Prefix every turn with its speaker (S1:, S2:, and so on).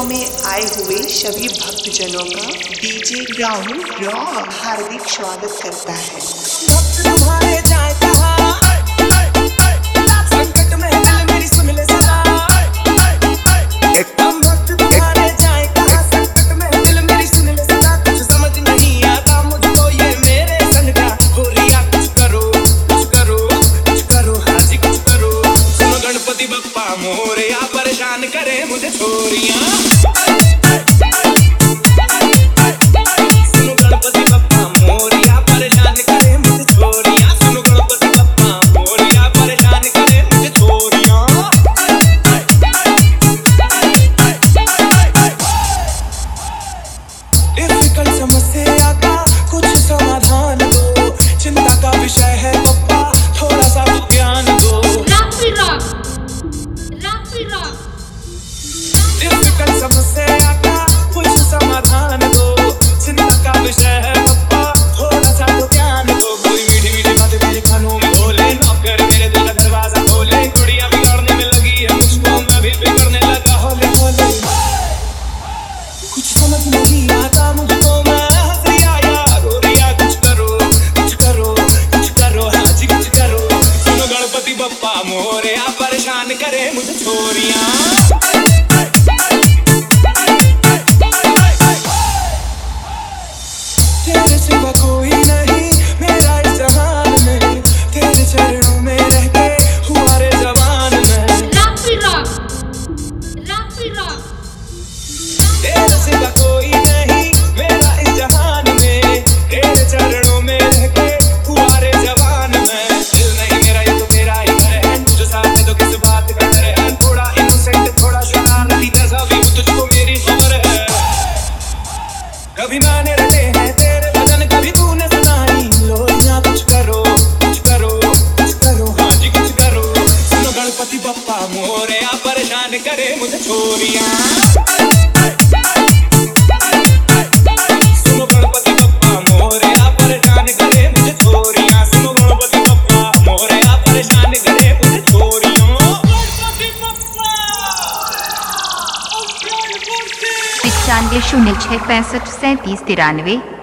S1: में आए हुए सभी भक्तजनों का डीजे राहुल रॉक हार्दिक स्वागत करता है।
S2: भक्त तुम्हारे जाए कहाँ, संकट में दिल मेरी सुन ले सदा। एकदम भक्त तुम्हारे जाए कहाँ, संकट में दिल मेरी सुन ले सदा। कुछ समझ नहीं आता मुझको ये मेरे संग का हो रिया। कुछ करो कुछ करो कुछ करो, हाँ जी कुछ करो। सुनो गणपति बप्पा मोरया, परेशान करे मुझे छोरियां। समस्या का कुछ समाधान दो, चिंता का विषय है पप्पा, थोड़ा सा ज्ञान दो। डिफिकल्ट समस्या का कुछ समाधान दो, चिंता का विषय है पप्पा, थोड़ा सा ज्ञान दो। कोई मीठी मीठी बातें मेरे कानों में बोले, नौकर मेरे दिल का दरवाजा खोले। गुड़िया बिगाड़ने में लगी है मुझको, मैं भी बिगड़ने लगा होले होले। कुछ समझ नहीं आता मुझको, बप्पा मोरया, परेशान करे मुझे छोरियां। तेरे सिवा कोई नहीं मेरा इस जहान में, तेरे चरणों में रह के हुआ रे जवान में। तेरे सिवा कोई नहीं मेरा इस जहान में, तेरे चरणों में रह के हुआ रे जवान में। दिल नहीं मेरा ये तो तेरा ही है, जो साथ है तो किस बात का डर है। थोड़ा इनोसेंट थोड़ा शरारती जैसा भी हूँ, तुझको मेरी खबर है। कभी मैंने रटे हैं तेरे भजन, कभी तूने सुनाई लोरियां। कुछ करो कुछ करो कुछ करो, हाँ जी कुछ करो। सुनो गणपति बप्पा मोरया, परेशान करे मुझे छोरियां। सुनो गणपति बप्पा मोरया, परेशान करे मुझे छोरियां। सुनो गणपति बप्पा मोरया, परेशान करे मुझे छोरियां।
S3: 9506 65 37 93